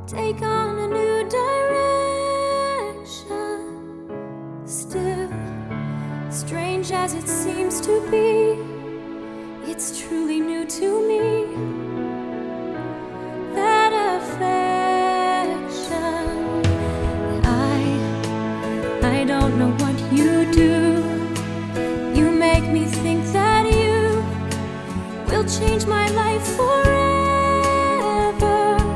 take on a new direction. Still, strange as it seems to be, it's truly new to me. That affection. I don't know what you do. You make me think that you will change my life.